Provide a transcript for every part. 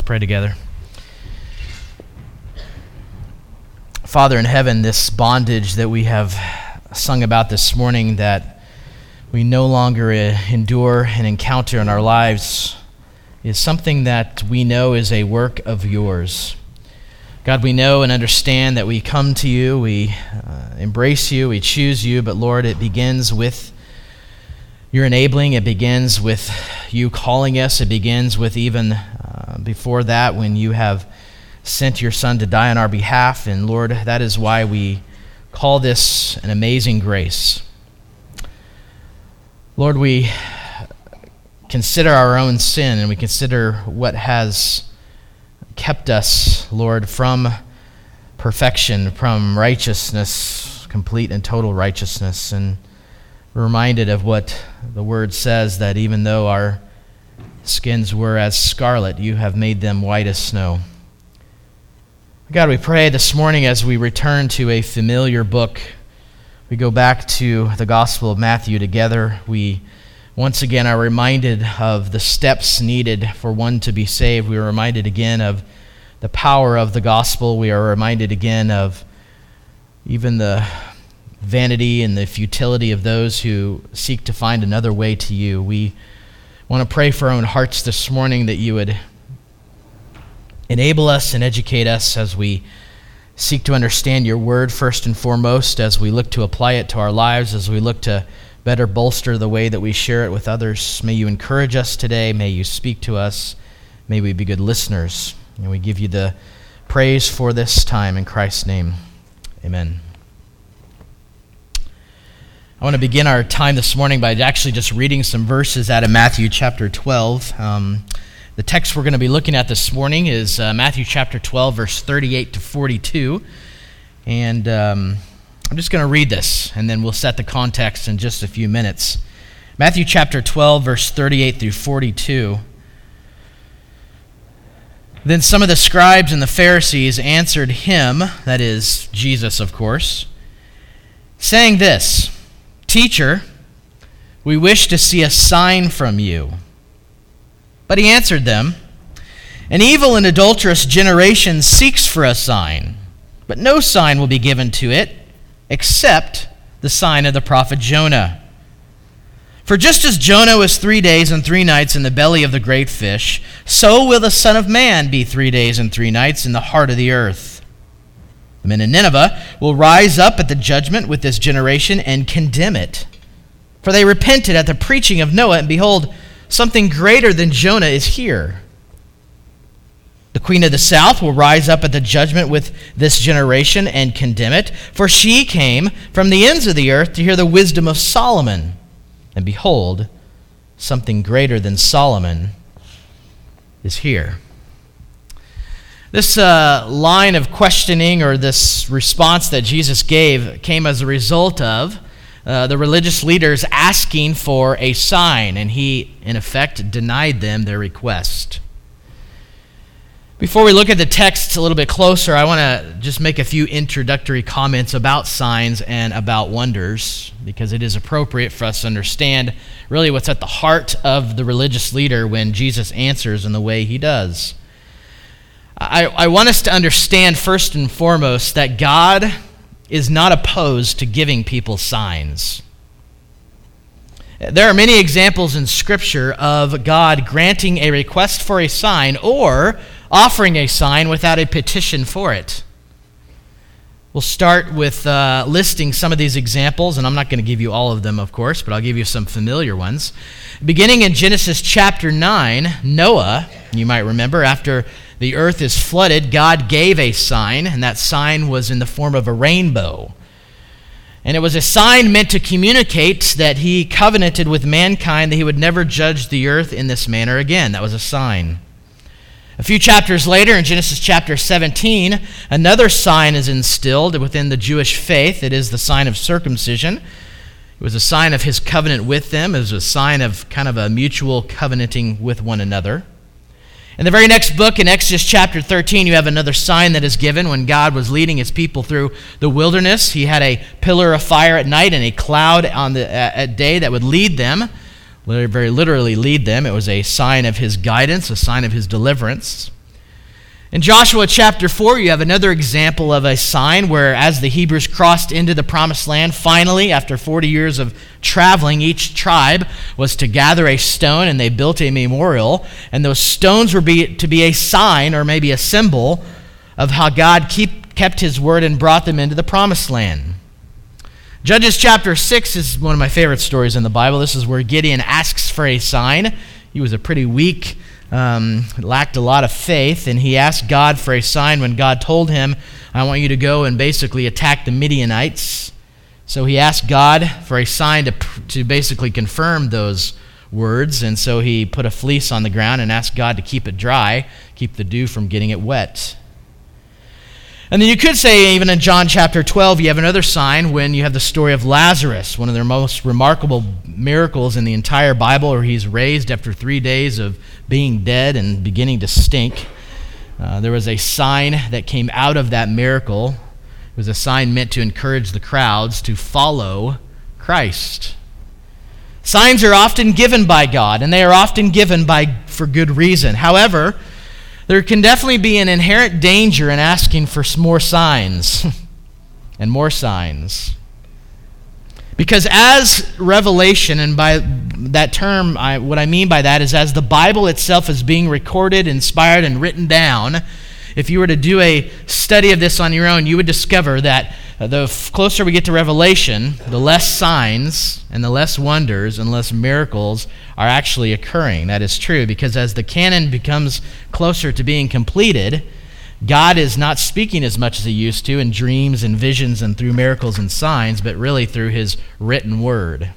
pray together. Father in heaven, this bondage that we have sung about this morning that we no longer endure and encounter in our lives is something that we know is a work of yours. God, we know and understand that we come to you, we embrace you, we choose you, but Lord, it begins with your enabling, it begins with you calling us, it begins with even before that when you have sent your Son to die on our behalf, and Lord, that is why we call this an amazing grace. Lord, we consider our own sin, and we consider what has kept us, Lord, from perfection, from righteousness, complete and total righteousness, and we're reminded of what the Word says, that even though our skins were as scarlet, you have made them white as snow. God, we pray this morning as we return to a familiar book, we go back to the Gospel of Matthew together. We once again are reminded of the steps needed for one to be saved. We are reminded again of the power of the gospel. We are reminded again of even the vanity and the futility of those who seek to find another way to you. We want to pray for our own hearts this morning that you would enable us and educate us as we seek to understand your word first and foremost, as we look to apply it to our lives, as we look to better bolster the way that we share it with others. May you encourage us today. May you speak to us. May we be good listeners. And we give you the praise for this time in Christ's name. Amen. I want to begin our time this morning by actually just reading some verses out of Matthew chapter 12. The text we're going to be looking at this morning is Matthew chapter 12, verse 38 to 42. And I'm just going to read this, and then we'll set the context in just a few minutes. Matthew chapter 12, verse 38 through 42. Then some of the scribes and the Pharisees answered him, that is, Jesus, of course, saying this, "Teacher, we wish to see a sign from you." But he answered them, "An evil and adulterous generation seeks for a sign, but no sign will be given to it except the sign of the prophet Jonah. For just as Jonah was 3 days and 3 nights in the belly of the great fish, so will the Son of Man be 3 days and 3 nights in the heart of the earth. The men in Nineveh will rise up at the judgment with this generation and condemn it. For they repented at the preaching of Noah, and behold, something greater than Jonah is here. The queen of the south will rise up at the judgment with this generation and condemn it, for she came from the ends of the earth to hear the wisdom of Solomon. And behold, something greater than Solomon is here." This line of questioning, or this response that Jesus gave, came as a result of the religious leaders asking for a sign, and he, in effect, denied them their request. Before we look at the text a little bit closer, I want to just make a few introductory comments about signs and about wonders, because it is appropriate for us to understand really what's at the heart of the religious leader when Jesus answers in the way he does. I want us to understand first and foremost that God is not opposed to giving people signs. There are many examples in Scripture of God granting a request for a sign or offering a sign without a petition for it. We'll start with listing some of these examples, and I'm not going to give you all of them, of course, but I'll give you some familiar ones. Beginning in Genesis chapter 9, Noah, you might remember, after the earth is flooded, God gave a sign, and that sign was in the form of a rainbow. And it was a sign meant to communicate that he covenanted with mankind that he would never judge the earth in this manner again. That was a sign. A few chapters later, in Genesis chapter 17, another sign is instilled within the Jewish faith. It is the sign of circumcision. It was a sign of his covenant with them. It was a sign of kind of a mutual covenanting with one another. In the very next book, in Exodus chapter 13, you have another sign that is given when God was leading his people through the wilderness. He had a pillar of fire at night and a cloud at day that would lead them, very literally lead them. It was a sign of his guidance, a sign of his deliverance. In Joshua chapter 4, you have another example of a sign where as the Hebrews crossed into the promised land, finally, after 40 years of traveling, each tribe was to gather a stone, and they built a memorial. And those stones were to be a sign, or maybe a symbol, of how God kept his word and brought them into the promised land. Judges chapter 6 is one of my favorite stories in the Bible. This is where Gideon asks for a sign. He was a pretty weak, lacked a lot of faith, and he asked God for a sign when God told him, I want you to go and basically attack the Midianites. So he asked God for a sign to basically confirm those words, and so he put a fleece on the ground and asked God to keep it dry, keep the dew from getting it wet. And then you could say, even in John chapter 12, you have another sign when you have the story of Lazarus, one of their most remarkable miracles in the entire Bible, where he's raised after 3 days of being dead and beginning to stink. There was a sign that came out of that miracle. It was a sign meant to encourage the crowds to follow Christ. Signs are often given by God, and they are often given for good reason. However, there can definitely be an inherent danger in asking for more signs and more signs. Because as revelation, and by that term, what I mean by that is as the Bible itself is being recorded, inspired, and written down, if you were to do a study of this on your own, you would discover that the closer we get to Revelation, the less signs and the less wonders and less miracles are actually occurring. That is true, because as the canon becomes closer to being completed, God is not speaking as much as he used to in dreams and visions and through miracles and signs, but really through his written word.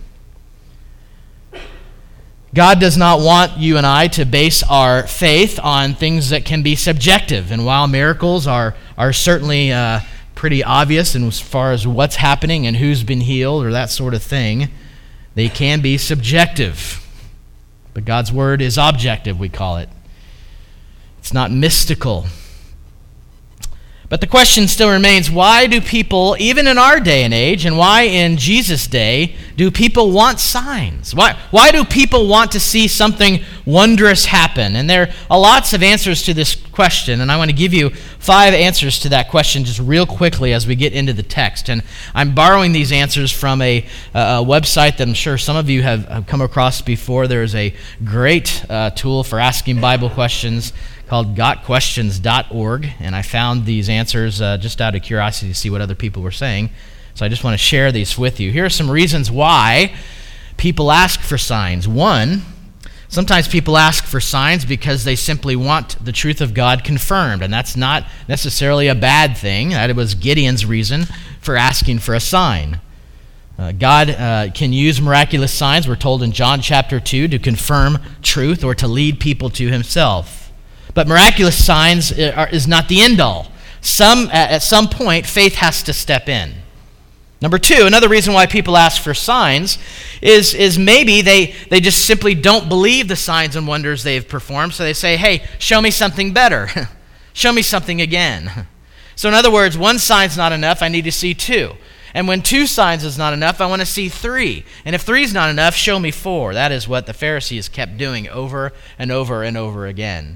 God does not want you and I to base our faith on things that can be subjective. And while miracles are certainly pretty obvious in as far as what's happening and who's been healed or that sort of thing, they can be subjective. But God's word is objective, we call it. It's not mystical. But the question still remains, why do people, even in our day and age, and why in Jesus' day, do people want signs? Why do people want to see something wondrous happen? And there are lots of answers to this question, and I want to give you 5 answers to that question just real quickly as we get into the text. And I'm borrowing these answers from a website that I'm sure some of you have come across before. There's a great tool for asking Bible questions called gotquestions.org, and I found these answers just out of curiosity to see what other people were saying. So I just want to share these with you. Here are some reasons why people ask for signs. 1, sometimes people ask for signs because they simply want the truth of God confirmed, and that's not necessarily a bad thing. That was Gideon's reason for asking for a sign. God can use miraculous signs, we're told in John chapter 2, to confirm truth or to lead people to himself. But miraculous signs is not the end all. At some point, faith has to step in. Number 2, another reason why people ask for signs is maybe they just simply don't believe the signs and wonders they've performed, so they say, hey, show me something better. Show me something again. So in other words, 1 sign's not enough, I need to see 2. And when 2 signs is not enough, I want to see 3. And if 3 is not enough, show me 4. That is what the Pharisees kept doing over and over and over again.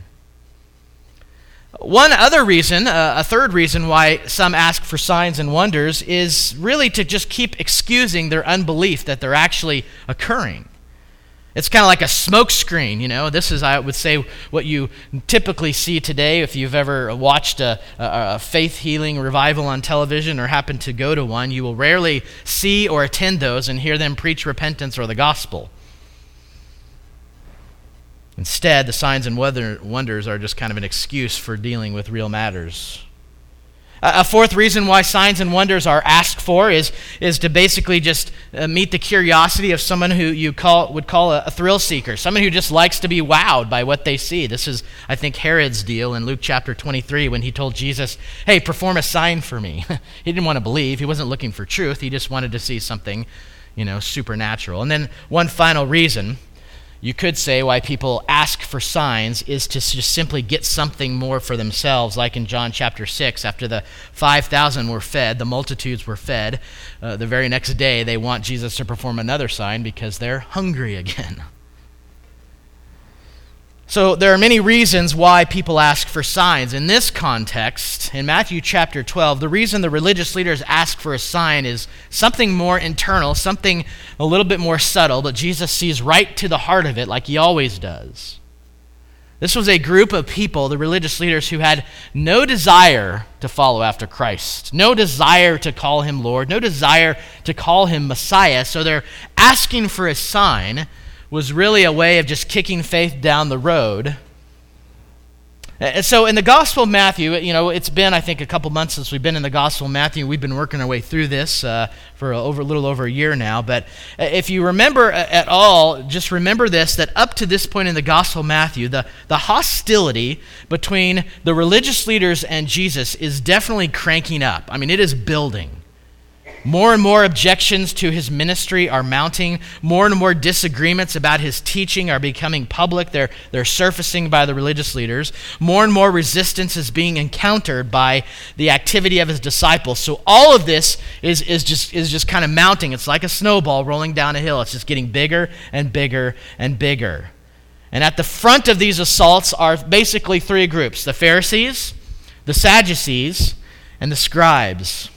One other reason, a third reason why some ask for signs and wonders is really to just keep excusing their unbelief that they're actually occurring. It's kind of like a smoke screen, you know. This is, I would say, what you typically see today if you've ever watched a faith healing revival on television or happened to go to one. You will rarely see or attend those and hear them preach repentance or the gospel. Instead, the signs and wonders are just kind of an excuse for dealing with real matters. A fourth reason why signs and wonders are asked for is to basically just meet the curiosity of someone who you would call a thrill seeker, someone who just likes to be wowed by what they see. This is, I think, Herod's deal in Luke chapter 23 when he told Jesus, hey, perform a sign for me. He didn't want to believe. He wasn't looking for truth. He just wanted to see something, supernatural. And then one final reason you could say why people ask for signs is to just simply get something more for themselves, like in John chapter 6, after the 5,000 were fed, the multitudes were fed, the very next day they want Jesus to perform another sign because they're hungry again. So there are many reasons why people ask for signs. In this context, in Matthew chapter 12, the reason the religious leaders ask for a sign is something more internal, something a little bit more subtle, but Jesus sees right to the heart of it like he always does. This was a group of people, the religious leaders, who had no desire to follow after Christ, no desire to call him Lord, no desire to call him Messiah. So their asking for a sign was really a way of just kicking faith down the road. So in the Gospel of Matthew, it's been, I think, a couple months since we've been in the Gospel of Matthew. We've been working our way through this for a little over a year now. But if you remember at all, just remember this, that up to this point in the Gospel of Matthew, the hostility between the religious leaders and Jesus is definitely cranking up. I mean, it is building. More and more objections to his ministry are mounting. More and more disagreements about his teaching are becoming public. They're surfacing by the religious leaders. More and more resistance is being encountered by the activity of his disciples. So all of this is just kind of mounting. It's like a snowball rolling down a hill. It's just getting bigger and bigger and bigger. And at the front of these assaults are basically three groups: the Pharisees, the Sadducees, and the scribes.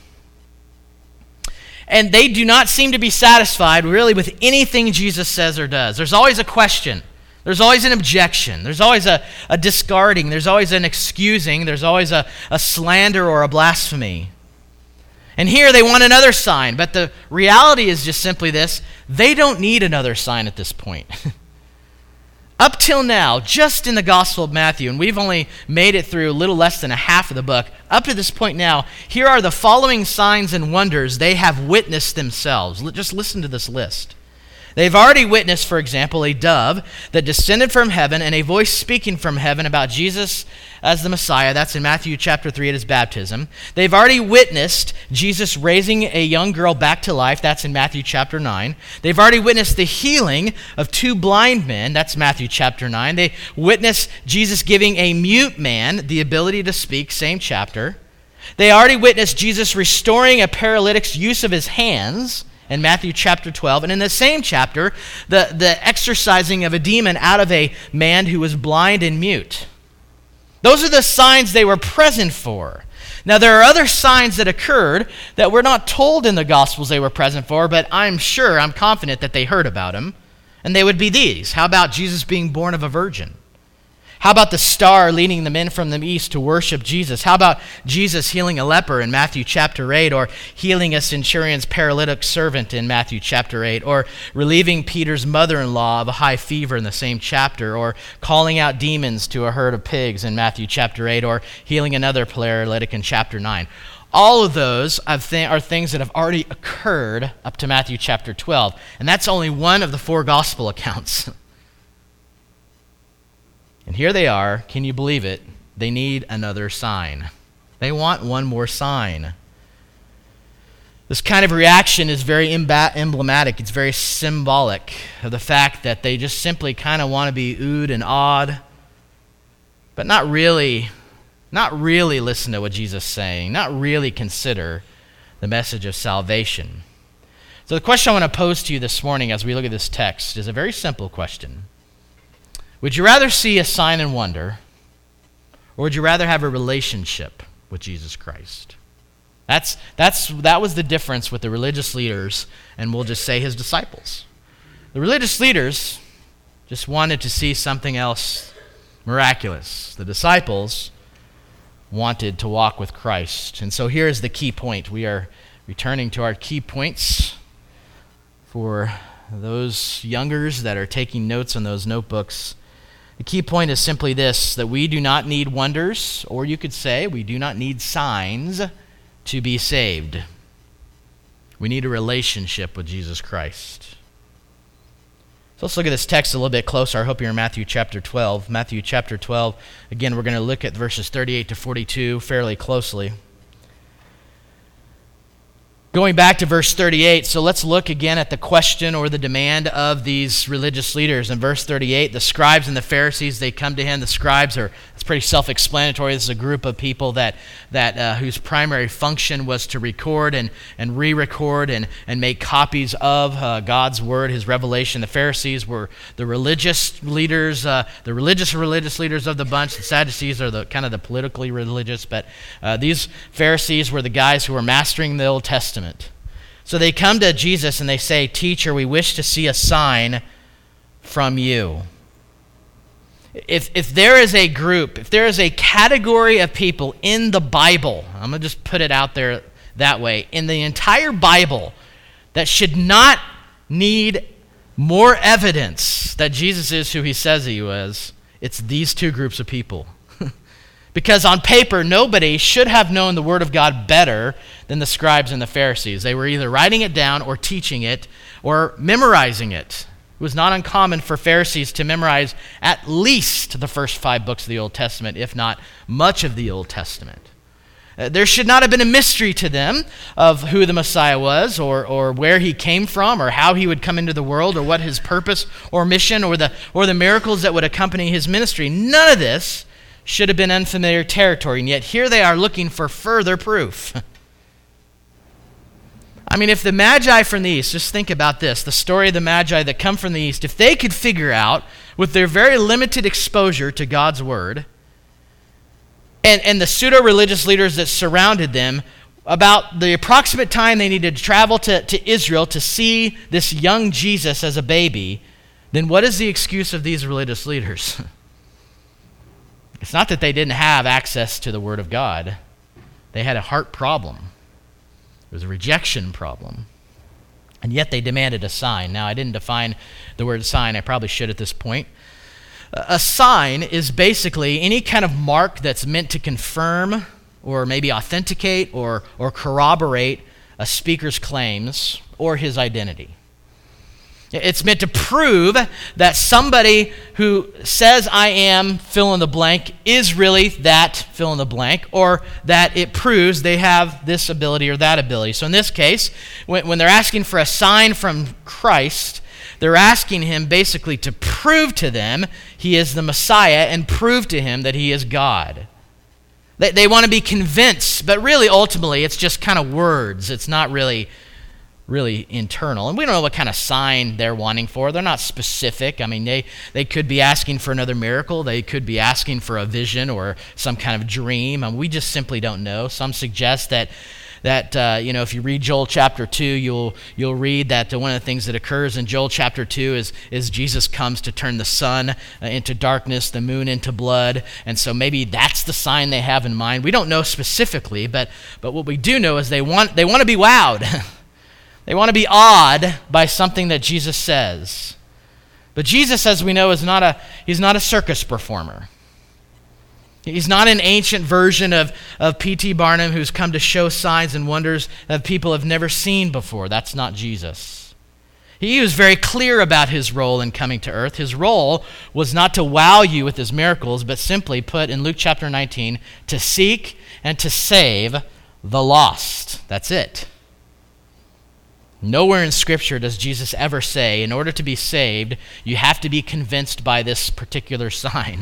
And they do not seem to be satisfied really with anything Jesus says or does. There's always a question. There's always an objection. There's always a discarding. There's always an excusing. There's always a slander or a blasphemy. And here they want another sign. But the reality is just simply this: they don't need another sign at this point. Up till now, just in the Gospel of Matthew, and we've only made it through a little less than a half of the book, up to this point now, here are the following signs and wonders they have witnessed themselves. Just listen to this list. They've already witnessed, for example, a dove that descended from heaven and a voice speaking from heaven about Jesus as the Messiah. That's in Matthew chapter 3 at his baptism. They've already witnessed Jesus raising a young girl back to life. That's in Matthew chapter 9. They've already witnessed the healing of two blind men. That's Matthew chapter 9. They witnessed Jesus giving a mute man the ability to speak. Same chapter. They already witnessed Jesus restoring a paralytic's use of his hands in Matthew chapter 12. And in the same chapter, the exorcising of a demon out of a man who was blind and mute. Those are the signs they were present for. Now, there are other signs that occurred that we're not told in the Gospels they were present for, but I'm confident that they heard about them. And they would be these. How about Jesus being born of a virgin? How about the star leading the men from the east to worship Jesus? How about Jesus healing a leper in Matthew chapter 8, or healing a centurion's paralytic servant in Matthew chapter 8, or relieving Peter's mother-in-law of a high fever in the same chapter, or calling out demons to a herd of pigs in Matthew chapter 8, or healing another paralytic in chapter 9? All of those are things that have already occurred up to Matthew chapter 12, and that's only one of the four gospel accounts. And here they are. Can you believe it? They need another sign. They want one more sign. This kind of reaction is very emblematic. It's very symbolic of the fact that they just simply kind of want to be oohed and awed, but not really listen to what Jesus is saying, not really consider the message of salvation. So the question I want to pose to you this morning as we look at this text is a very simple question. Would you rather see a sign and wonder, or would you rather have a relationship with Jesus Christ? That was the difference with the religious leaders, and we'll just say his disciples. The religious leaders just wanted to see something else miraculous. The disciples wanted to walk with Christ. And so here is the key point. We are returning to our key points for those youngers that are taking notes on those notebooks. The key point is simply this, that we do not need wonders, or you could say we do not need signs to be saved. We need a relationship with Jesus Christ. So let's look at this text a little bit closer. I hope you're in Matthew chapter 12. Matthew chapter 12, again, we're going to look at verses 38 to 42 fairly closely. Going back to verse 38, so let's look again at the question or the demand of these religious leaders. In verse 38, the scribes and the Pharisees, they come to him. The scribes it's pretty self-explanatory. This is a group of people that whose primary function was to record and re-record and make copies of God's word, his revelation. The Pharisees were the religious leaders, the religious leaders of the bunch. The Sadducees are the kind of the politically religious, but these Pharisees were the guys who were mastering the Old Testament. So they come to Jesus and they say, "Teacher, we wish to see a sign from you." If there is a group, if there is a category of people in the Bible, I'm going to just put it out there that way, in the entire Bible that should not need more evidence that Jesus is who he says he was, it's these two groups of people. Because on paper, nobody should have known the Word of God better than the scribes and the Pharisees. They were either writing it down or teaching it or memorizing it. It was not uncommon for Pharisees to memorize at least the first 5 books of the Old Testament, if not much of the Old Testament. There should not have been a mystery to them of who the Messiah was or where he came from or how he would come into the world or what his purpose or mission or the miracles that would accompany his ministry. None of this should have been unfamiliar territory, and yet here they are looking for further proof. I mean, if the Magi from the East, just think about this, the story of the Magi that come from the East, if they could figure out, with their very limited exposure to God's Word, and the pseudo-religious leaders that surrounded them, about the approximate time they needed to travel to Israel to see this young Jesus as a baby, then what is the excuse of these religious leaders? It's not that they didn't have access to the Word of God. They had a heart problem. It was a rejection problem. And yet they demanded a sign. Now, I didn't define the word sign. I probably should at this point. A sign is basically any kind of mark that's meant to confirm or maybe authenticate or corroborate a speaker's claims or his identity. It's meant to prove that somebody who says I am fill in the blank is really that fill in the blank, or that it proves they have this ability or that ability. So in this case, when they're asking for a sign from Christ, they're asking him basically to prove to them he is the Messiah and prove to him that he is God. They want to be convinced, but really ultimately it's just kind of words. It's not really internal. And we don't know what kind of sign they're wanting for. They're not specific. I mean, they could be asking for another miracle. They could be asking for a vision or some kind of dream. And we just simply don't know. Some suggest that if you read Joel chapter 2, you'll read that one of the things that occurs in Joel chapter 2 is Jesus comes to turn the sun into darkness, the moon into blood. And so maybe that's the sign they have in mind. We don't know specifically, but what we do know is they want to be wowed. They want to be awed by something that Jesus says. But Jesus, as we know, he's not a circus performer. He's not an ancient version of P.T. Barnum who's come to show signs and wonders that people have never seen before. That's not Jesus. He was very clear about his role in coming to earth. His role was not to wow you with his miracles, but simply put in Luke chapter 19, to seek and to save the lost. That's it. Nowhere in Scripture does Jesus ever say, in order to be saved, you have to be convinced by this particular sign.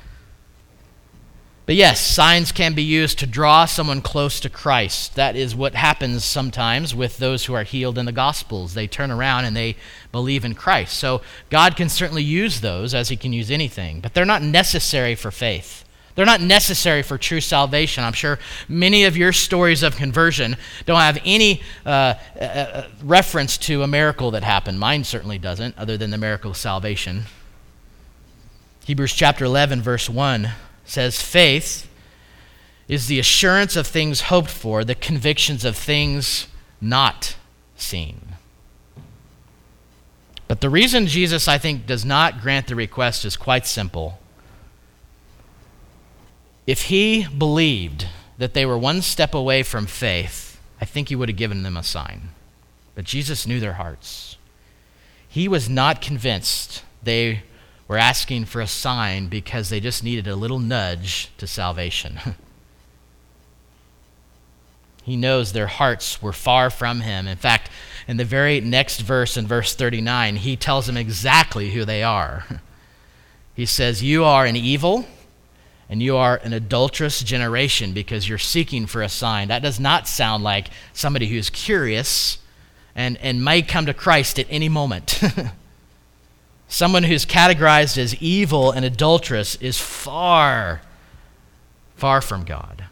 But yes, signs can be used to draw someone close to Christ. That is what happens sometimes with those who are healed in the Gospels. They turn around and they believe in Christ. So God can certainly use those as he can use anything, but they're not necessary for faith. They're not necessary for true salvation. I'm sure many of your stories of conversion don't have any reference to a miracle that happened. Mine certainly doesn't, other than the miracle of salvation. Hebrews chapter 11, verse 1 says, "Faith is the assurance of things hoped for, the convictions of things not seen." But the reason Jesus, I think, does not grant the request is quite simple. If he believed that they were one step away from faith, I think he would have given them a sign. But Jesus knew their hearts. He was not convinced they were asking for a sign because they just needed a little nudge to salvation. He knows their hearts were far from him. In fact, in the very next verse, in verse 39, he tells them exactly who they are. He says, "You are an evil and you are an adulterous generation because you're seeking for a sign." That does not sound like somebody who's curious and may come to Christ at any moment. Someone who's categorized as evil and adulterous is far, far from God.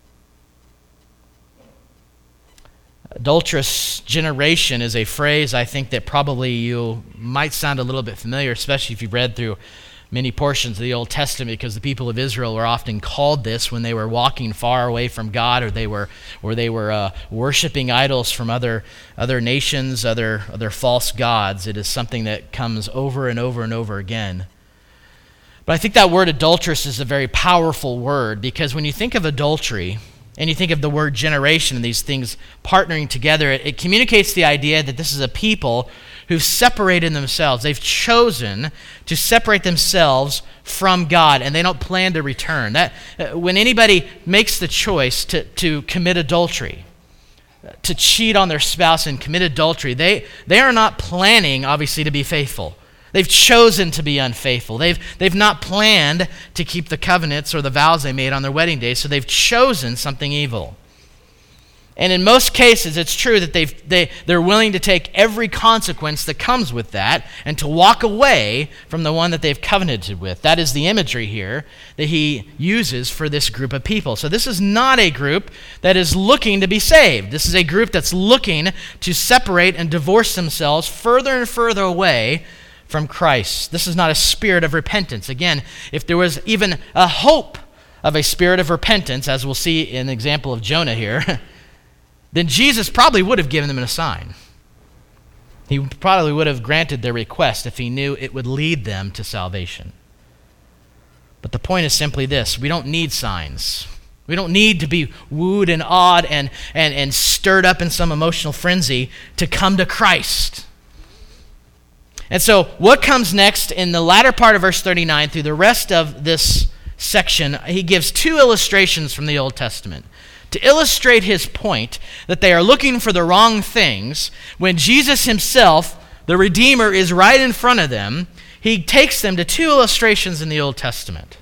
Adulterous generation is a phrase I think that probably you might sound a little bit familiar, especially if you've read through many portions of the Old Testament, because the people of Israel were often called this when they were walking far away from God, or they were worshiping idols from other nations, other false gods. It is something that comes over and over and over again. But I think that word adulterous is a very powerful word, because when you think of adultery and you think of the word generation and these things partnering together, it communicates the idea that this is a people who've separated themselves. They've chosen to separate themselves from God, and they don't plan to return. That when anybody makes the choice to commit adultery, to cheat on their spouse and commit adultery, they are not planning, obviously, to be faithful. They've chosen to be unfaithful. They've not planned to keep the covenants or the vows they made on their wedding day, so they've chosen something evil. And in most cases, it's true that they're willing to take every consequence that comes with that and to walk away from the one that they've covenanted with. That is the imagery here that he uses for this group of people. So this is not a group that is looking to be saved. This is a group that's looking to separate and divorce themselves further and further away from Christ. This is not a spirit of repentance. Again, if there was even a hope of a spirit of repentance, as we'll see in the example of Jonah here, then Jesus probably would have given them a sign. He probably would have granted their request if he knew it would lead them to salvation. But the point is simply this: we don't need signs. We don't need to be wooed and awed and stirred up in some emotional frenzy to come to Christ. And so what comes next in the latter part of verse 39 through the rest of this section, he gives two illustrations from the Old Testament to illustrate his point that they are looking for the wrong things when Jesus himself, the Redeemer, is right in front of them. He takes them to two illustrations in the Old Testament.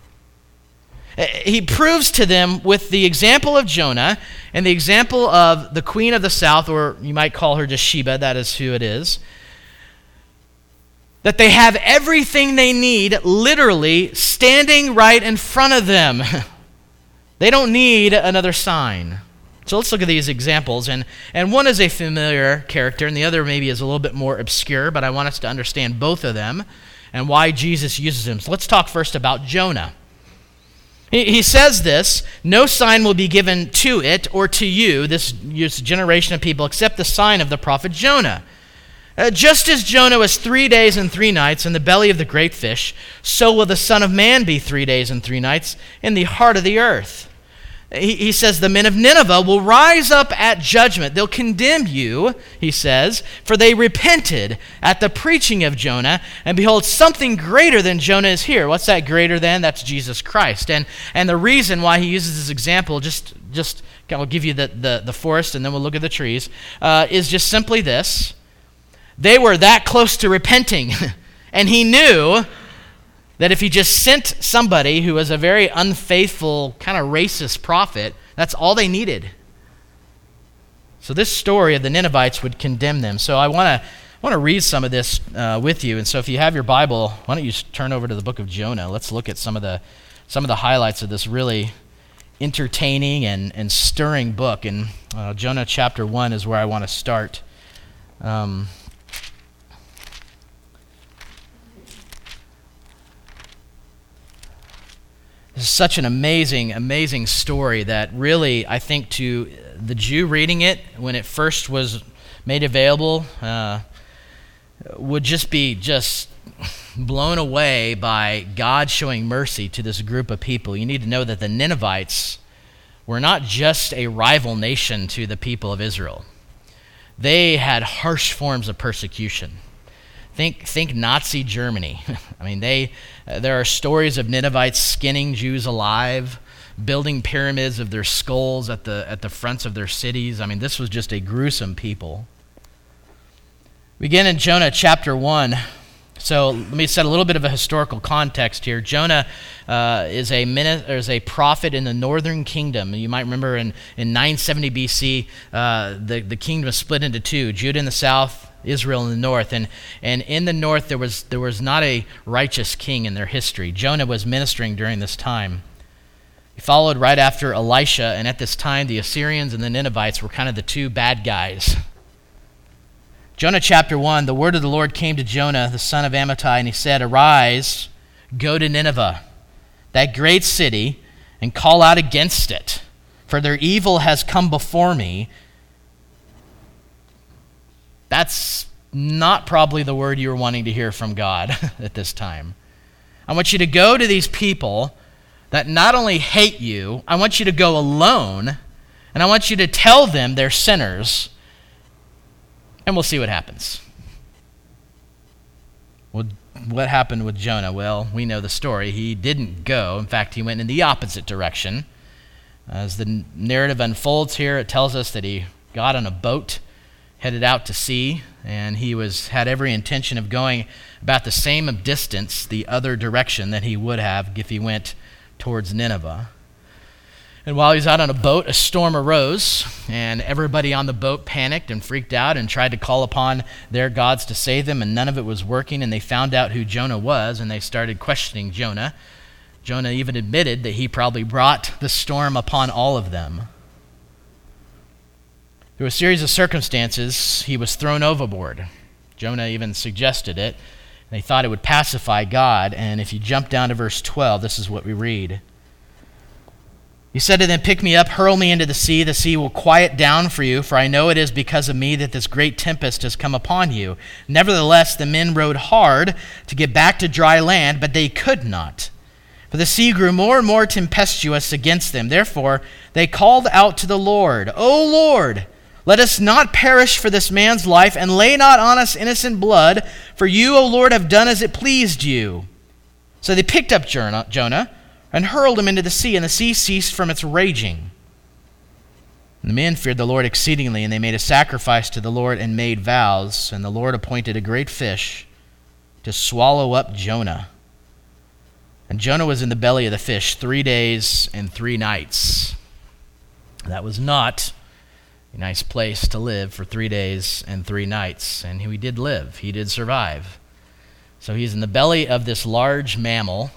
He proves to them with the example of Jonah and the example of the Queen of the South, or you might call her just Sheba, that is who it is, that they have everything they need literally standing right in front of them. They don't need another sign. So let's look at these examples. And one is a familiar character, and the other maybe is a little bit more obscure, but I want us to understand both of them and why Jesus uses them. So let's talk first about Jonah. He says this: "No sign will be given to it or to you," this generation of people, "except the sign of the prophet Jonah. Just as Jonah was 3 days and 3 nights in the belly of the great fish, so will the Son of Man be 3 days and 3 nights in the heart of the earth." He says the men of Nineveh will rise up at judgment. They'll condemn you, he says, for they repented at the preaching of Jonah, and behold, something greater than Jonah is here. What's that greater than? That's Jesus Christ. And the reason why he uses this example, just I'll give you the forest and then we'll look at the trees, is just simply this. They were that close to repenting, and he knew that if he just sent somebody who was a very unfaithful, kind of racist prophet, that's all they needed. So this story of the Ninevites would condemn them. So I want to read some of this with you. And so if you have your Bible, why don't you turn over to the book of Jonah? Let's look at some of the highlights of this really entertaining and stirring book. And Jonah chapter 1 is where I want to start. This is such an amazing, amazing story that really, I think, to the Jew reading it when it first was made available, would just be blown away by God showing mercy to this group of people. You need to know that the Ninevites were not just a rival nation to the people of Israel. They had harsh forms of persecution. In Think Nazi Germany. I mean, there are stories of Ninevites skinning Jews alive, building pyramids of their skulls at the fronts of their cities. I mean, this was just a gruesome people. We begin in Jonah chapter 1. So let me set a little bit of a historical context here. Jonah is a prophet in the northern kingdom. You might remember in 970 BC, the kingdom was split into two: Judah in the south, Israel in the north. And in the north, there was not a righteous king in their history. Jonah was ministering during this time. He followed right after Elisha, and at this time, the Assyrians and the Ninevites were kind of the two bad guys. Jonah chapter 1, the word of the Lord came to Jonah, the son of Amittai, and he said, "Arise, go to Nineveh, that great city, and call out against it, for their evil has come before me." That's not probably the word you were wanting to hear from God at this time. I want you to go to these people that not only hate you, I want you to go alone, and I want you to tell them they're sinners, and we'll see what happens. Well, what happened with Jonah? Well, we know the story. He didn't go. In fact, he went in the opposite direction. As the narrative unfolds here, it tells us that he got on a boat, headed out to sea, and he had every intention of going about the same distance the other direction that he would have if he went towards Nineveh. And while he was out on a boat, a storm arose, and everybody on the boat panicked and freaked out and tried to call upon their gods to save them, and none of it was working, and they found out who Jonah was, and they started questioning Jonah. Jonah even admitted that he probably brought the storm upon all of them. Through a series of circumstances, he was thrown overboard. Jonah even suggested it. They thought it would pacify God, and if you jump down to verse 12, this is what we read. He said to them, "Pick me up, hurl me into the sea will quiet down for you, for I know it is because of me that this great tempest has come upon you." Nevertheless, the men rowed hard to get back to dry land, but they could not, for the sea grew more and more tempestuous against them. Therefore, they called out to the Lord, "O Lord, let us not perish for this man's life, and lay not on us innocent blood, for you, O Lord, have done as it pleased you." So they picked up Jonah and hurled him into the sea, and the sea ceased from its raging. And the men feared the Lord exceedingly, and they made a sacrifice to the Lord and made vows, and the Lord appointed a great fish to swallow up Jonah. And Jonah was in the belly of the fish 3 days and 3 nights. That was not a nice place to live for 3 days and 3 nights. And he did live. He did survive. So he's in the belly of this large mammal.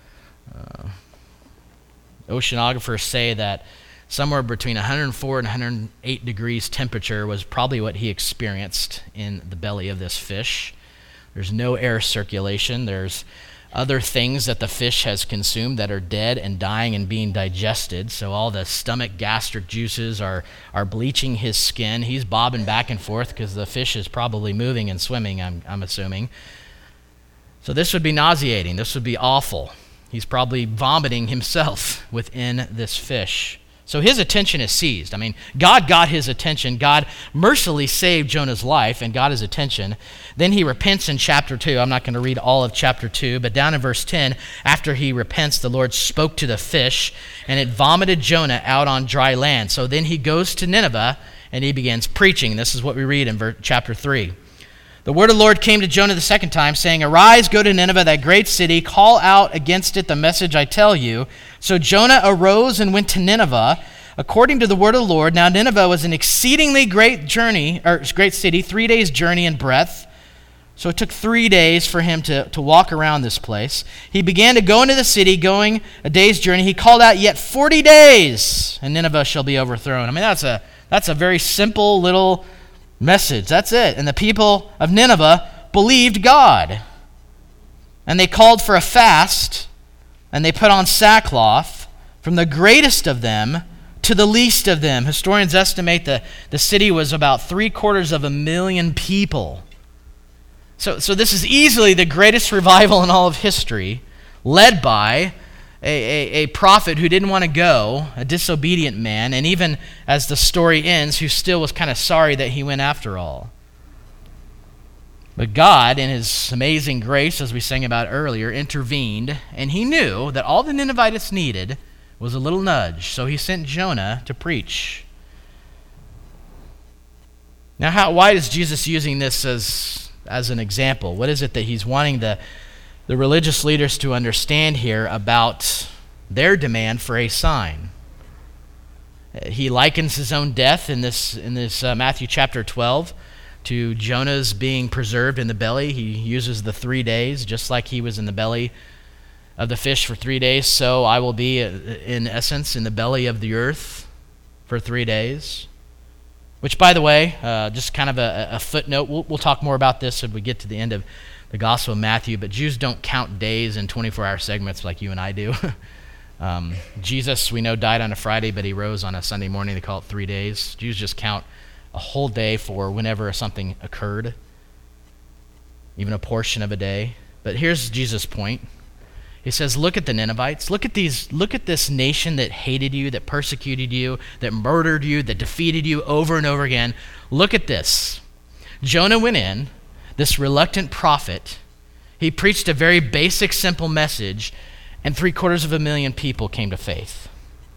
Oceanographers say that somewhere between 104 and 108 degrees temperature was probably what he experienced in the belly of this fish. There's no air circulation. There's other things that the fish has consumed that are dead and dying and being digested. So all the stomach gastric juices are bleaching his skin. He's bobbing back and forth because the fish is probably moving and swimming, I'm assuming. So this would be nauseating. This would be awful. He's probably vomiting himself within this fish. So his attention is seized. I mean, God got his attention. God mercifully saved Jonah's life and got his attention. Then he repents in chapter 2. I'm not going to read all of chapter 2, but down in verse 10, after he repents, the Lord spoke to the fish, and it vomited Jonah out on dry land. So then he goes to Nineveh, and he begins preaching. This is what we read in chapter 3. The word of the Lord came to Jonah the second time, saying, "Arise, go to Nineveh, that great city, call out against it the message I tell you." So Jonah arose and went to Nineveh, according to the word of the Lord. Now Nineveh was an exceedingly great city, 3 days' journey in breadth. So it took 3 days for him to walk around this place. He began to go into the city, going a day's journey. He called out, "Yet 40 days, and Nineveh shall be overthrown." I mean, that's a very simple little message. That's it. And the people of Nineveh believed God. And they called for a fast, and they put on sackcloth, from the greatest of them to the least of them. Historians estimate the city was about 750,000 people. So this is easily the greatest revival in all of history, led by a prophet who didn't want to go, a disobedient man, and even as the story ends, who still was kind of sorry that he went after all. But God, in his amazing grace, as we sang about earlier, intervened, and he knew that all the Ninevites needed was a little nudge, so he sent Jonah to preach. Now, why is Jesus using this as an example? What is it that he's wanting the religious leaders to understand here about their demand for a sign? He likens his own death in this Matthew chapter 12 to Jonah's being preserved in the belly. He uses the 3 days, just like he was in the belly of the fish for 3 days, so I will be, in essence, in the belly of the earth for 3 days. Which, by the way, just kind of a footnote, we'll talk more about this as we get to the end of the Gospel of Matthew, but Jews don't count days in 24-hour segments like you and I do. Jesus, we know, died on a Friday, but he rose on a Sunday morning. They call it 3 days. Jews just count a whole day for whenever something occurred, even a portion of a day. But here's Jesus' point. He says, look at the Ninevites. Look at this nation that hated you, that persecuted you, that murdered you, that defeated you over and over again. Look at this. Jonah went in, this reluctant prophet. He preached a very basic, simple message, and 750,000 people came to faith.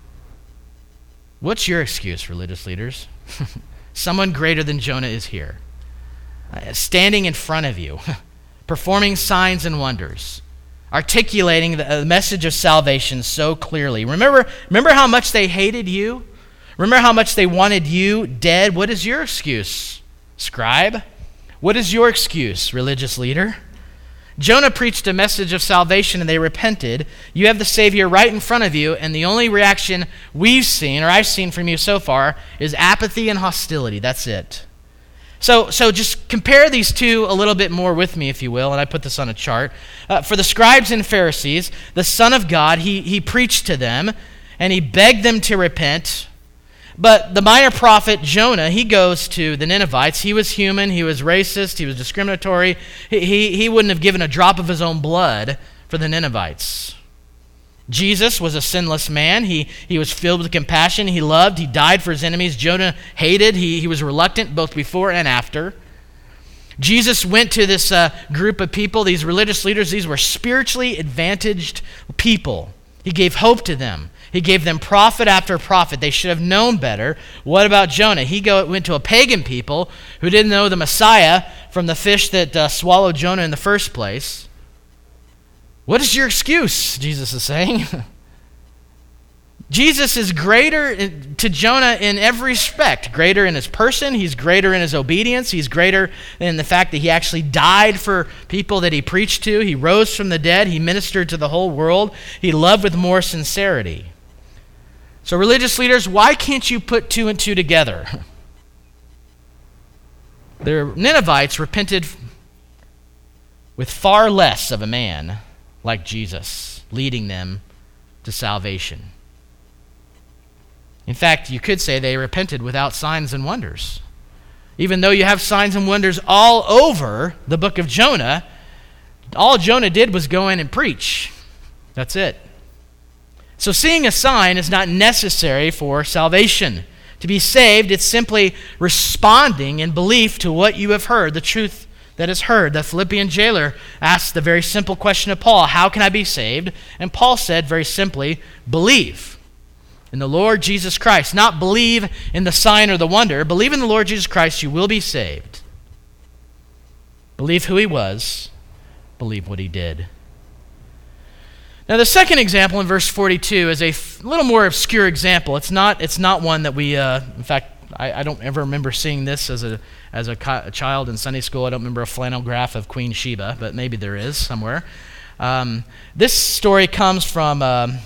What's your excuse, religious leaders? Someone greater than Jonah is here, standing in front of you, performing signs and wonders, articulating the message of salvation so clearly. Remember how much they hated you? Remember how much they wanted you dead? What is your excuse, scribe? What is your excuse, religious leader? Jonah preached a message of salvation and they repented. You have the Savior right in front of you, and the only reaction we've seen, or I've seen from you so far, is apathy and hostility. That's it. So just compare these two a little bit more with me, if you will, and I put this on a chart. For the scribes and Pharisees, the Son of God, he preached to them, and he begged them to repent. But the minor prophet Jonah, he goes to the Ninevites. He was human, he was racist, he was discriminatory. He wouldn't have given a drop of his own blood for the Ninevites. Jesus was a sinless man. He was filled with compassion. He loved. He died for his enemies. Jonah hated. He was reluctant both before and after. Jesus went to this group of people, these religious leaders. These were spiritually advantaged people. He gave hope to them. He gave them prophet after prophet. They should have known better. What about Jonah? He went to a pagan people who didn't know the Messiah from the fish that swallowed Jonah in the first place. What is your excuse, Jesus is saying? Jesus is greater to Jonah in every respect. Greater in his person. He's greater in his obedience. He's greater in the fact that he actually died for people that he preached to. He rose from the dead. He ministered to the whole world. He loved with more sincerity. So religious leaders, why can't you put two and two together? The Ninevites repented with far less of a man like Jesus, leading them to salvation. In fact, you could say they repented without signs and wonders. Even though you have signs and wonders all over the book of Jonah, all Jonah did was go in and preach. That's it. So seeing a sign is not necessary for salvation. To be saved, it's simply responding in belief to what you have heard, the truth that is heard. The Philippian jailer asked the very simple question of Paul, how can I be saved? And Paul said very simply, believe in the Lord Jesus Christ. Not believe in the sign or the wonder. Believe in the Lord Jesus Christ, you will be saved. Believe who he was. Believe what he did. Now the second example in verse 42 is a little more obscure example. It's not one that we, in fact, I don't ever remember seeing this as a child in Sunday school. I don't remember a flannel graph of Queen Sheba, but maybe there is somewhere. This story comes from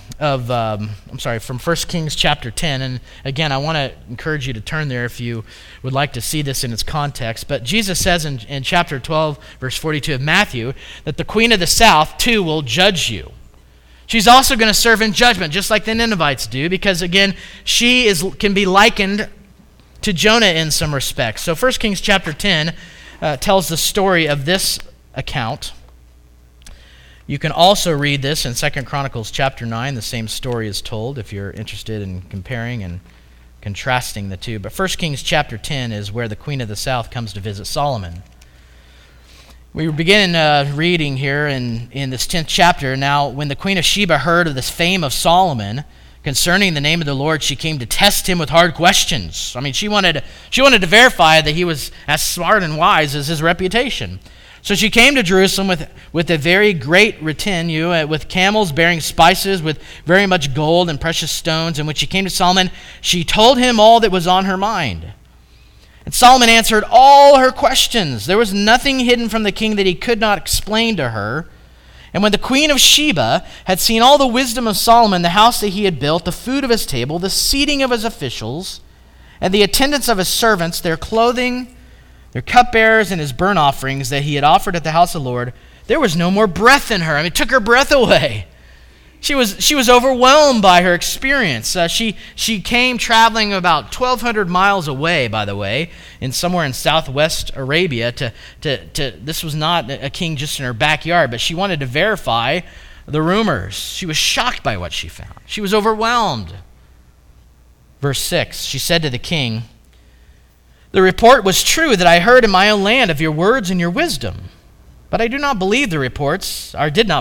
1 Kings chapter 10. And again, I want to encourage you to turn there if you would like to see this in its context. But Jesus says in chapter 12, verse 42 of Matthew, that the queen of the south too will judge you. She's also going to serve in judgment, just like the Ninevites do, because again, she can be likened to Jonah in some respects. So 1 Kings chapter 10 tells the story of this account. You can also read this in 2 Chronicles chapter 9. The same story is told if you're interested in comparing and contrasting the two. But 1 Kings chapter 10 is where the queen of the south comes to visit Solomon. We begin reading here in this 10th chapter. Now, when the queen of Sheba heard of this fame of Solomon concerning the name of the Lord, she came to test him with hard questions. I mean, she wanted to verify that he was as smart and wise as his reputation. So she came to Jerusalem with a very great retinue, with camels bearing spices, with very much gold and precious stones. And when she came to Solomon, she told him all that was on her mind. And Solomon answered all her questions. There was nothing hidden from the king that he could not explain to her. And when the queen of Sheba had seen all the wisdom of Solomon, the house that he had built, the food of his table, the seating of his officials, and the attendance of his servants, their clothing, their cupbearers, and his burnt offerings that he had offered at the house of the Lord, there was no more breath in her. I mean, it took her breath away. She was overwhelmed by her experience. She came traveling about 1,200 miles away, by the way, somewhere in southwest Arabia. This was not a king just in her backyard, but she wanted to verify the rumors. She was shocked by what she found. She was overwhelmed. Verse 6, she said to the king, "The report was true that I heard in my own land of your words and your wisdom, but I did not believe the reports,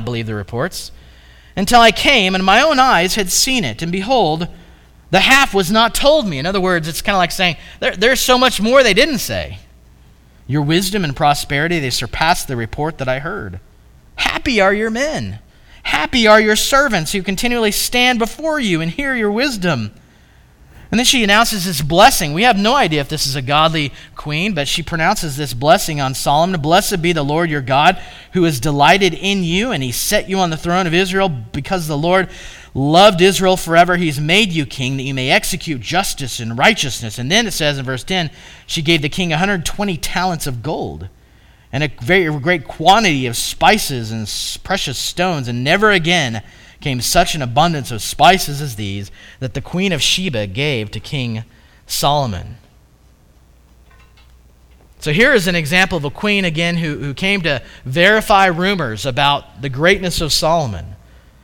until I came and my own eyes had seen it. And behold, the half was not told me." In other words, it's kind of like saying, there's so much more they didn't say. "Your wisdom and prosperity, they surpassed the report that I heard. Happy are your men. Happy are your servants who continually stand before you and hear your wisdom." And then she announces this blessing. We have no idea if this is a godly queen, but she pronounces this blessing on Solomon. "Blessed be the Lord your God, who has delighted in you, and he set you on the throne of Israel. Because the Lord loved Israel forever, he's made you king, that you may execute justice and righteousness." And then it says in verse 10, she gave the king 120 talents of gold, and a very great quantity of spices and precious stones, and never again came such an abundance of spices as these that the queen of Sheba gave to King Solomon. So here is an example of a queen, again, who came to verify rumors about the greatness of Solomon.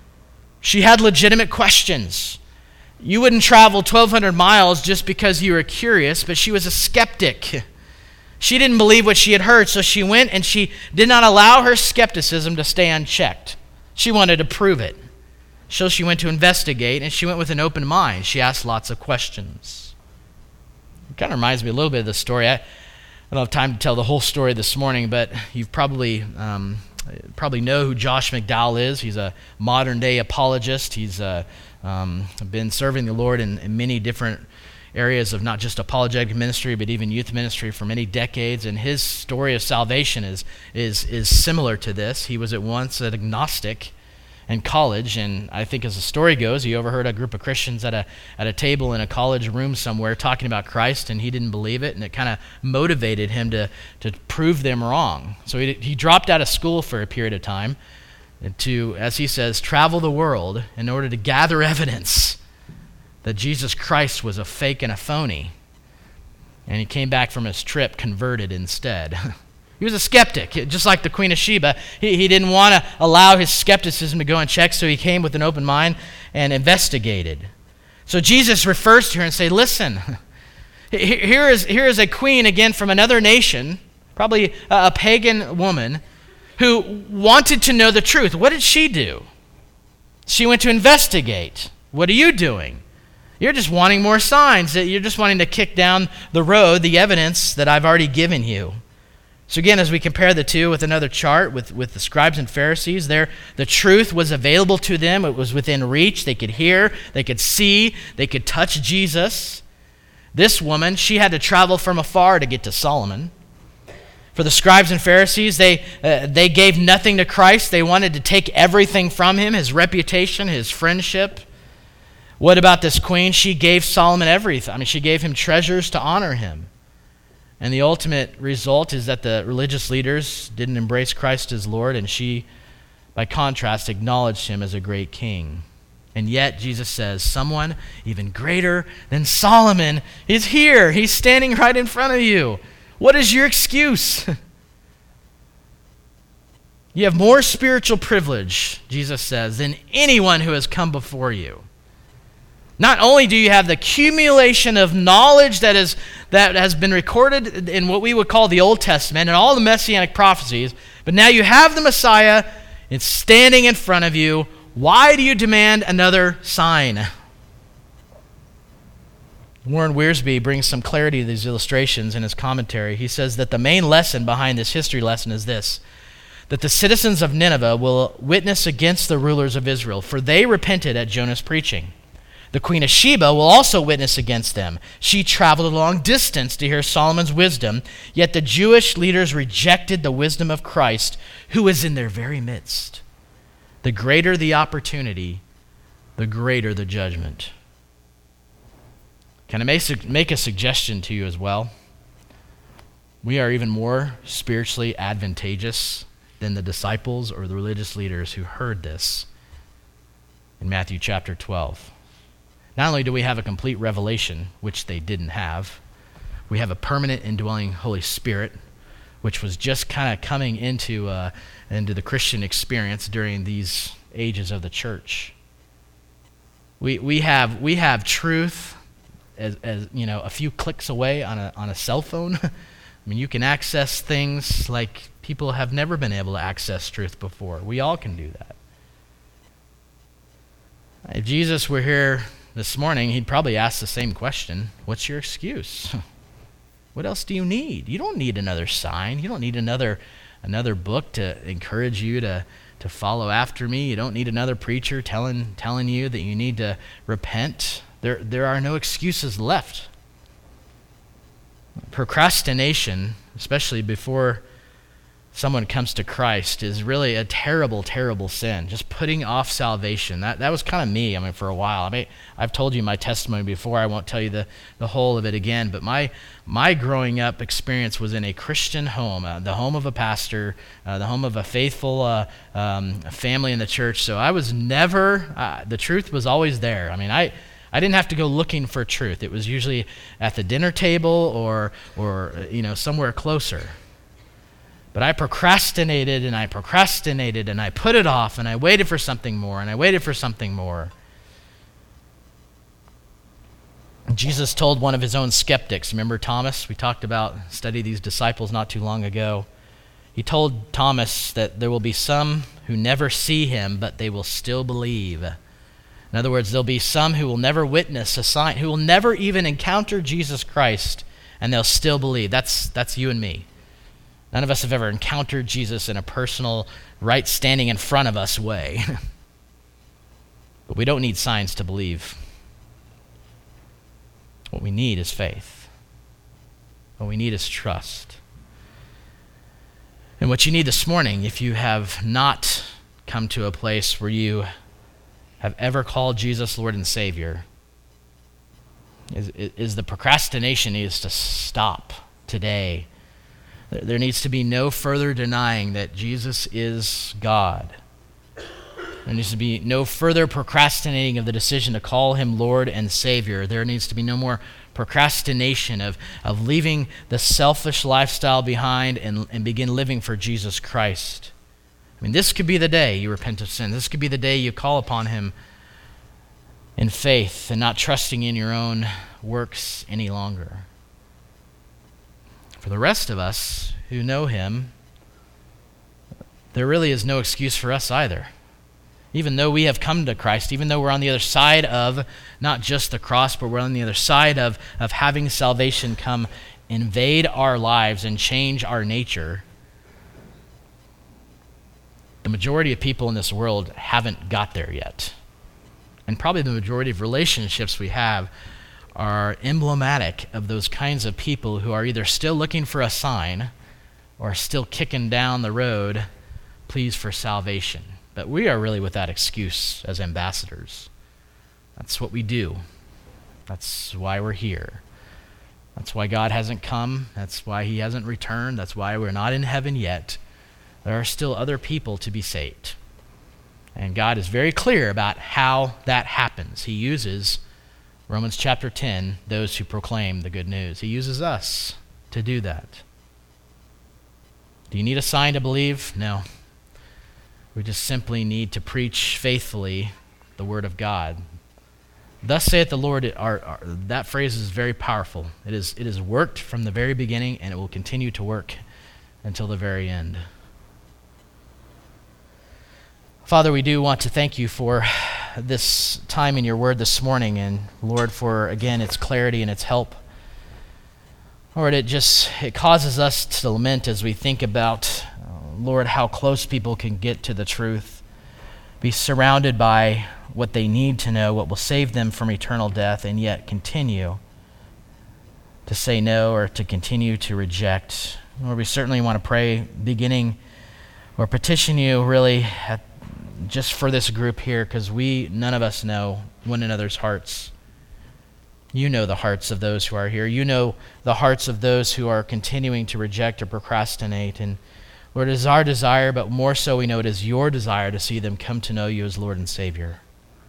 She had legitimate questions. You wouldn't travel 1,200 miles just because you were curious, but she was a skeptic. She didn't believe what she had heard, so she went and she did not allow her skepticism to stay unchecked. She wanted to prove it. So she went to investigate, and she went with an open mind. She asked lots of questions. It kind of reminds me a little bit of the story. I don't have time to tell the whole story this morning, but you've probably know who Josh McDowell is. He's a modern-day apologist. He's been serving the Lord in many different areas of not just apologetic ministry, but even youth ministry for many decades. And his story of salvation is similar to this. He was at once an agnostic in college, and I think as the story goes, he overheard a group of Christians at a table in a college room somewhere talking about Christ, and he didn't believe it, and it kind of motivated him to prove them wrong. So he dropped out of school for a period of time to, as he says, travel the world in order to gather evidence that Jesus Christ was a fake and a phony. And he came back from his trip converted instead. He was a skeptic, just like the Queen of Sheba. He didn't want to allow his skepticism to go unchecked, so he came with an open mind and investigated. So Jesus refers to her and say, "Listen, here is a queen, again, from another nation, probably a pagan woman, who wanted to know the truth." What did she do? She went to investigate. What are you doing? You're just wanting more signs. You're just wanting to kick down the road the evidence that I've already given you. So again, as we compare the two with another chart with the scribes and Pharisees, the truth was available to them. It was within reach. They could hear, they could see, they could touch Jesus. This woman, she had to travel from afar to get to Solomon. For the scribes and Pharisees, they gave nothing to Christ. They wanted to take everything from him, his reputation, his friendship. What about this queen? She gave Solomon everything. I mean, she gave him treasures to honor him. And the ultimate result is that the religious leaders didn't embrace Christ as Lord, and she, by contrast, acknowledged him as a great king. And yet, Jesus says, someone even greater than Solomon is here. He's standing right in front of you. What is your excuse? You have more spiritual privilege, Jesus says, than anyone who has come before you. Not only do you have the accumulation of knowledge that has been recorded in what we would call the Old Testament and all the messianic prophecies, but now you have the Messiah. It's standing in front of you. Why do you demand another sign? Warren Wiersbe brings some clarity to these illustrations in his commentary. He says that the main lesson behind this history lesson is this: that the citizens of Nineveh will witness against the rulers of Israel, for they repented at Jonah's preaching. The queen of Sheba will also witness against them. She traveled a long distance to hear Solomon's wisdom, yet the Jewish leaders rejected the wisdom of Christ, who is in their very midst. The greater the opportunity, the greater the judgment. Can I make a suggestion to you as well? We are even more spiritually advantageous than the disciples or the religious leaders who heard this in Matthew chapter 12. Not only do we have a complete revelation, which they didn't have, we have a permanent indwelling Holy Spirit, which was just kind of coming into the Christian experience during these ages of the church. We have truth as you know, a few clicks away on a cell phone. I mean, you can access things like people have never been able to access truth before. We all can do that. If Jesus were here this morning, he'd probably ask the same question. What's your excuse? What else do you need? You don't need another sign. You don't need another book to encourage you to follow after me. You don't need another preacher telling you that you need to repent. There are no excuses left. Procrastination, especially before someone comes to Christ, is really a terrible, terrible sin. Just putting off salvation. That was kind of me, for a while. I've told you my testimony before. I won't tell you the whole of it again. But my growing up experience was in a Christian home, the home of a pastor, the home of a faithful family in the church. So I was never, the truth was always there. I didn't have to go looking for truth. It was usually at the dinner table or somewhere closer. But I procrastinated and I put it off and I waited for something more and I waited for something more. Jesus told one of his own skeptics, remember Thomas? We studied these disciples not too long ago. He told Thomas that there will be some who never see him, but they will still believe. In other words, there'll be some who will never witness a sign, who will never even encounter Jesus Christ, and they'll still believe. That's you and me. None of us have ever encountered Jesus in a personal, right standing in front of us way. But we don't need signs to believe. What we need is faith. What we need is trust. And what you need this morning, if you have not come to a place where you have ever called Jesus Lord and Savior, is the procrastination needs to stop today. There needs to be no further denying that Jesus is God. There needs to be no further procrastinating of the decision to call him Lord and Savior. There needs to be no more procrastination of leaving the selfish lifestyle behind and begin living for Jesus Christ. This could be the day you repent of sin. This could be the day you call upon him in faith and not trusting in your own works any longer. For the rest of us who know him, there really is no excuse for us either. Even though we have come to Christ, even though we're on the other side of not just the cross, but we're on the other side of having salvation come invade our lives and change our nature, the majority of people in this world haven't got there yet. And probably the majority of relationships we have are emblematic of those kinds of people who are either still looking for a sign or still kicking down the road pleas for salvation. But we are really without excuse as ambassadors. That's what we do. That's why we're here. That's why God hasn't come. That's why he hasn't returned. That's why we're not in heaven yet. There are still other people to be saved. And God is very clear about how that happens. He uses, Romans chapter 10, those who proclaim the good news. He uses us to do that. Do you need a sign to believe? No. We just simply need to preach faithfully the Word of God. Thus saith the Lord, that phrase is very powerful. It is worked from the very beginning, and it will continue to work until the very end. Father, we do want to thank you for this time in your word this morning, and Lord, for, again, its clarity and its help. Lord, it causes us to lament as we think about, Lord, how close people can get to the truth, be surrounded by what they need to know, what will save them from eternal death, and yet continue to say no or to continue to reject. Lord, we certainly want to pray, beginning or petition you really just for this group here, because none of us know one another's hearts. You know the hearts of those who are here. You know the hearts of those who are continuing to reject or procrastinate. And Lord, it is our desire, but more so we know it is your desire to see them come to know you as Lord and Savior.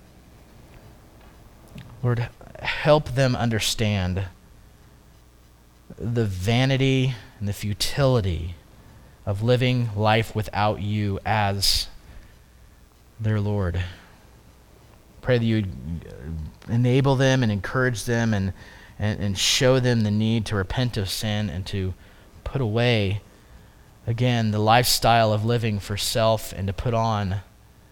Lord, help them understand the vanity and the futility of living life without you as their Lord. Pray that you enable them and encourage them and show them the need to repent of sin and to put away, again, the lifestyle of living for self and to put on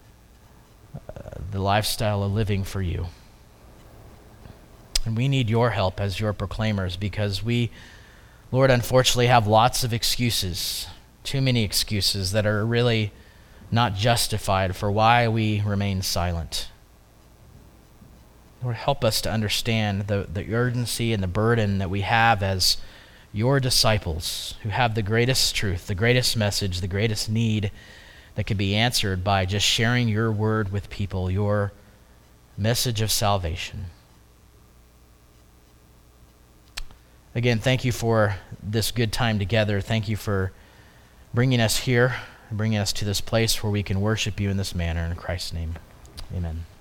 the lifestyle of living for you. And we need your help as your proclaimers, because we, Lord, unfortunately have lots of excuses, too many excuses that are really not justified for why we remain silent. Lord, help us to understand the urgency and the burden that we have as your disciples who have the greatest truth, the greatest message, the greatest need that can be answered by just sharing your word with people, your message of salvation. Again, thank you for this good time together. Thank you for bringing us here, bringing us to this place where we can worship you in this manner. In Christ's name, amen.